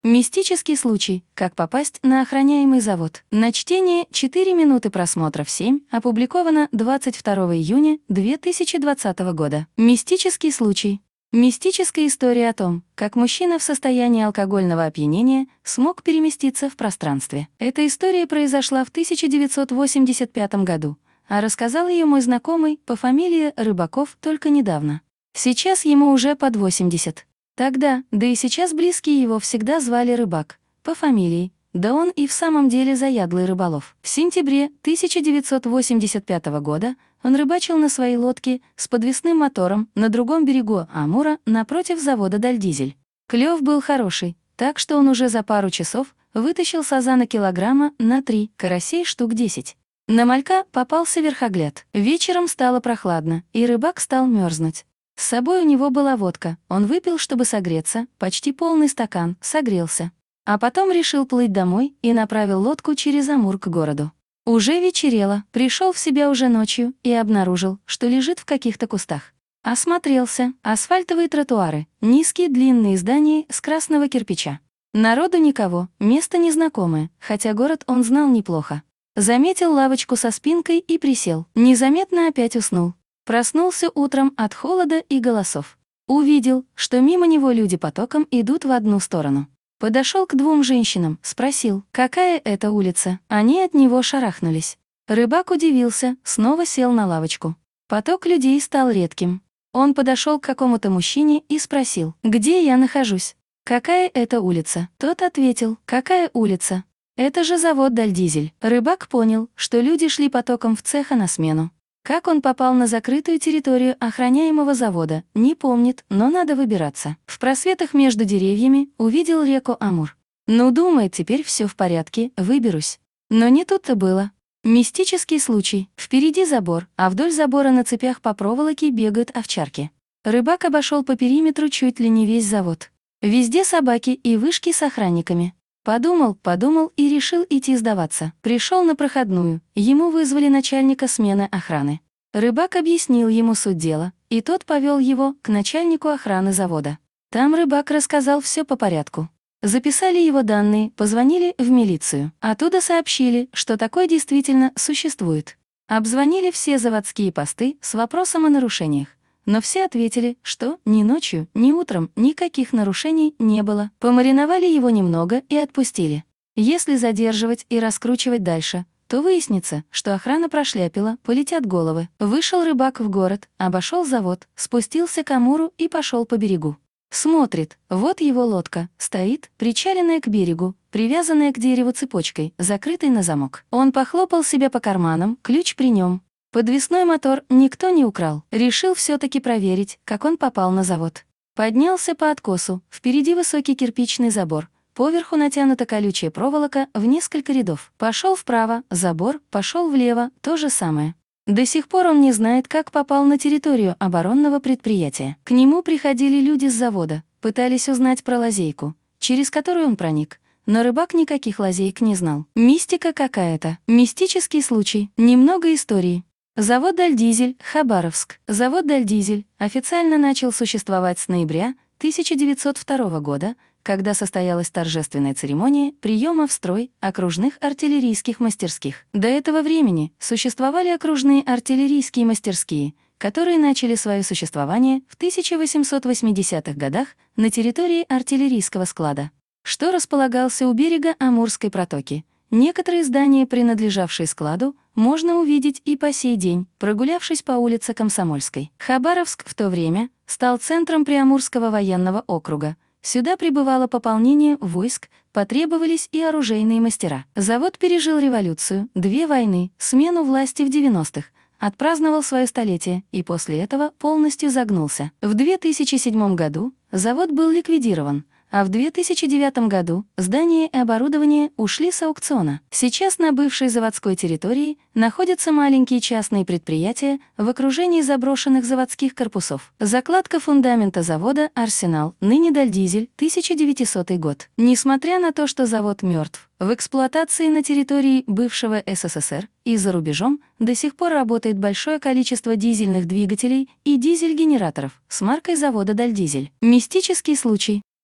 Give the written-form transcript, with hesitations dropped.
Мистический случай. Как попасть на охраняемый завод. На чтение 4 минуты просмотров 7 опубликовано 22 июня 2020 года. Мистический случай. Мистическая история о том, как мужчина в состоянии алкогольного опьянения смог переместиться в пространстве. Эта история произошла в 1985 году, а рассказал ее мой знакомый по фамилии Рыбаков только недавно. Сейчас ему уже под 80. Тогда, да и сейчас близкие его всегда звали Рыбак, по фамилии, да он и в самом деле заядлый рыболов. В сентябре 1985 года он рыбачил на своей лодке с подвесным мотором на другом берегу Амура напротив завода «Дальдизель». Клёв был хороший, так что он уже за пару часов вытащил сазана килограмма на 3, карасей штук 10. На малька попался верхогляд. Вечером стало прохладно, и рыбак стал мерзнуть. С собой у него была водка, он выпил, чтобы согреться, почти полный стакан, согрелся. А потом решил плыть домой и направил лодку через Амур к городу. Уже вечерело, пришел в себя уже ночью и обнаружил, что лежит в каких-то кустах. Осмотрелся, асфальтовые тротуары, низкие длинные здания с красного кирпича. Народу никого, место незнакомое, хотя город он знал неплохо. Заметил лавочку со спинкой и присел, незаметно опять уснул. Проснулся утром от холода и голосов. Увидел, что мимо него люди потоком идут в одну сторону. Подошел к двум женщинам, спросил, какая это улица. Они от него шарахнулись. Рыбак удивился, снова сел на лавочку. Поток людей стал редким. Он подошел к какому-то мужчине и спросил, где я нахожусь. Какая это улица? Тот ответил, какая улица? Это же завод «Дальдизель». Рыбак понял, что люди шли потоком в цеха на смену. Как он попал на закрытую территорию охраняемого завода, не помнит, но надо выбираться. В просветах между деревьями увидел реку Амур. Ну, думает, теперь все в порядке, выберусь. Но не тут-то было. Мистический случай. Впереди забор, а вдоль забора на цепях по проволоке бегают овчарки. Рыбак обошел по периметру чуть ли не весь завод. Везде собаки и вышки с охранниками. Подумал и решил идти сдаваться. Пришел на проходную, ему вызвали начальника смены охраны. Рыбак объяснил ему суть дела, и тот повел его к начальнику охраны завода. Там рыбак рассказал все по порядку. Записали его данные, позвонили в милицию. Оттуда сообщили, что такое действительно существует. Обзвонили все заводские посты с вопросом о нарушениях. Но все ответили, что ни ночью, ни утром никаких нарушений не было. Помариновали его немного и отпустили. Если задерживать и раскручивать дальше, то выяснится, что охрана прошляпила, полетят головы. Вышел рыбак в город, обошел завод, спустился к Амуру и пошел по берегу. Смотрит, вот его лодка, стоит, причаленная к берегу, привязанная к дереву цепочкой, закрытой на замок. Он похлопал себя по карманам, ключ при нем. Подвесной мотор никто не украл. Решил все-таки проверить, как он попал на завод. Поднялся по откосу, впереди высокий кирпичный забор. Поверху натянута колючая проволока в несколько рядов. Пошел вправо, забор, пошел влево, то же самое. До сих пор он не знает, как попал на территорию оборонного предприятия. К нему приходили люди с завода, пытались узнать про лазейку, через которую он проник. Но рыбак никаких лазеек не знал. Мистика какая-то. Мистический случай. Немного истории. Завод «Дальдизель», Хабаровск. Завод «Дальдизель» официально начал существовать с ноября 1902 года, когда состоялась торжественная церемония приема в строй окружных артиллерийских мастерских. До этого времени существовали окружные артиллерийские мастерские, которые начали свое существование в 1880-х годах на территории артиллерийского склада, что располагался у берега Амурской протоки. Некоторые здания, принадлежавшие складу, можно увидеть и по сей день, прогулявшись по улице Комсомольской. Хабаровск в то время стал центром Приамурского военного округа. Сюда прибывало пополнение войск, потребовались и оружейные мастера. Завод пережил революцию, 2 войны, смену власти в 90-х, отпраздновал свое столетие и после этого полностью загнулся. В 2007 году завод был ликвидирован, а в 2009 году здание и оборудование ушли с аукциона. Сейчас на бывшей заводской территории находятся маленькие частные предприятия в окружении заброшенных заводских корпусов. Закладка фундамента завода «Арсенал», ныне «Дальдизель», 1900 год. Несмотря на то, что завод мертв, в эксплуатации на территории бывшего СССР и за рубежом до сих пор работает большое количество дизельных двигателей и дизель-генераторов с маркой завода «Дальдизель». Мистический случай.